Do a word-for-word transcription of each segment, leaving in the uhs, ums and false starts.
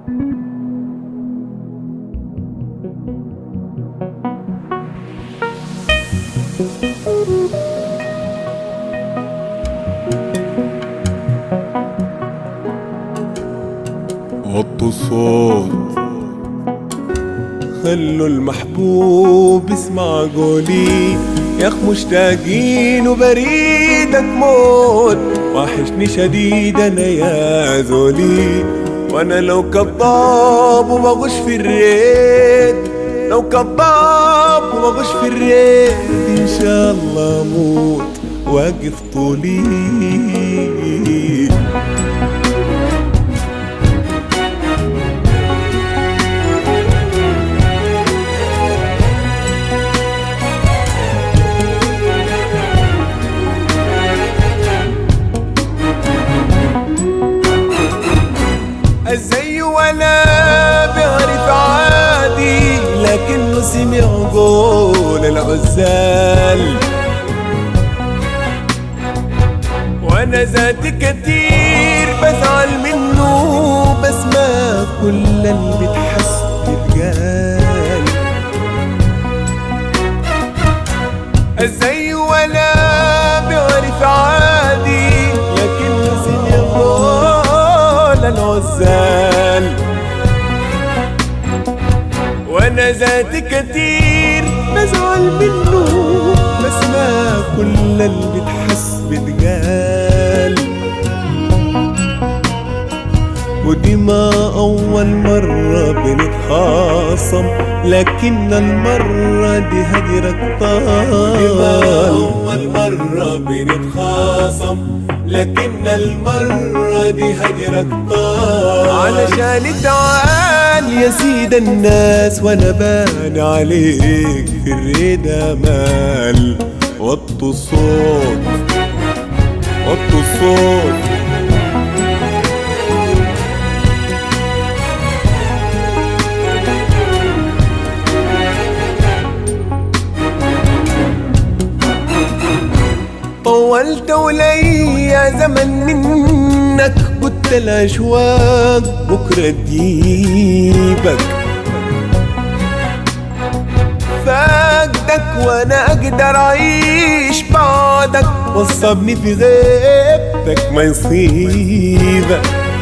وطوا الصوت، خلوا المحبوب اسمع قولي، يا اخ مشتاقين وبريدك موت، وحشني شديد انا يا زولي، وانا لو كذاب وبغش في الريت، لو كذاب وبغش في الريت ان شاء الله اموت واقف طولي. الزي ولا بيعرف عادي، لكنه سمع قول العزال، وانا ذاتي كتير بزعل منه، بس ما كل اللي بتحس بتقال. الزي ولا بيعرف عادي، لكنه سمع قول العزال، وانا ذاتي كتير بزعل منه، بس ما كل اللي بتحس بتقال. ودي ما اول مرة بنتخاصم، لكن المرة دي هجرك طال. ودي ما اول مرة بنتخاصم، لكن المرة دي هجرك طال. علشان تعال يا سيد الناس، وانا بان عليك في الرضا مال. وطوا الصوت، وطوا الصوت، طولت ولي زمن منك، قلت الأشواق بكرة تجيبك، فاقدك وانا اقدر اعيش بعدك، وصبني في غيبتك ما يصيبك.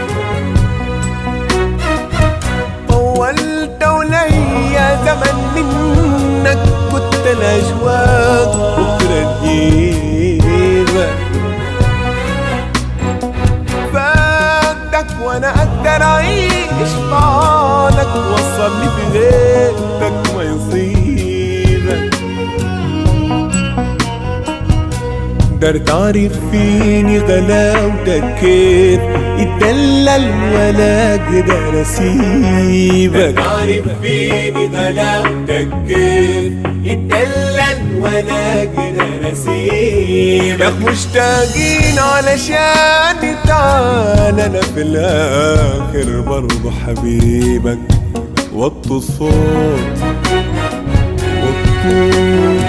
طولت ولي زمن منك، قلت الأشواق بكرة تجيبك، فاقدك وانا اقدر اعيش بعدك، وصلني في غيبتك ما يصيبك. تقدر تعرف فيني غلاوتك كيف، اتدلل ولا اقدر اسيبك. تعرف فيني غلاوتك كيف، اتدلل ولا اقدر اسيبك. مشتاقين علشان تعال، انا في الاخر برضو حبيبك. وطوا الصوت، وطوا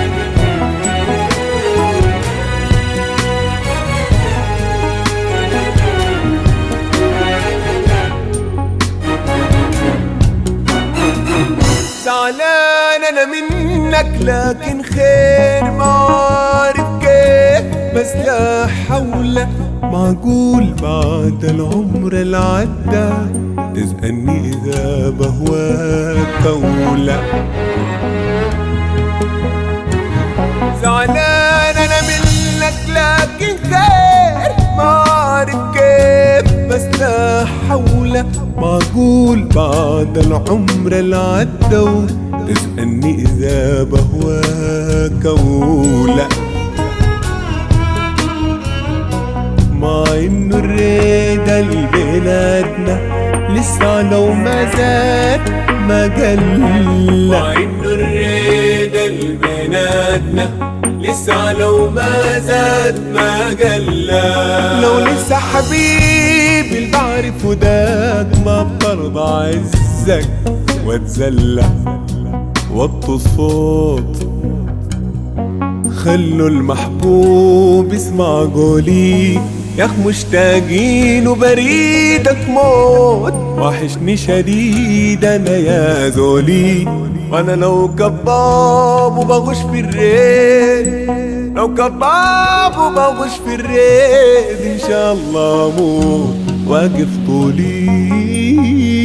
زعلان انا منك، لكن خير ما عارف كيف، بس لا حول معقول بعد العمر العدى تسألني اذا بهواك او لا. زعلان انا منك، لكن خير ما عارف كيف، بس لا حول معقول بعد العمر العدى تسألني إذا بهواك أو لا. مع إنه الرضا اللي بيناتنا لسه لو ما زاد ما قل. مع إنه الرضا اللي بيناتنا لسه لو ما زاد ما قل. لو لسه حبيبي اللي بعرفه داك، ما بترضى عزك واتذلى. وطوا الصوت، خلوا المحبوب اسمع قولي، ياخ مشتاقين وبريدك موت، وحشني شديد انا يا زولي. وانا لو كباب وبغش في الريد، لو كباب وبغش في الريد ان شاء الله موت واقف طولي.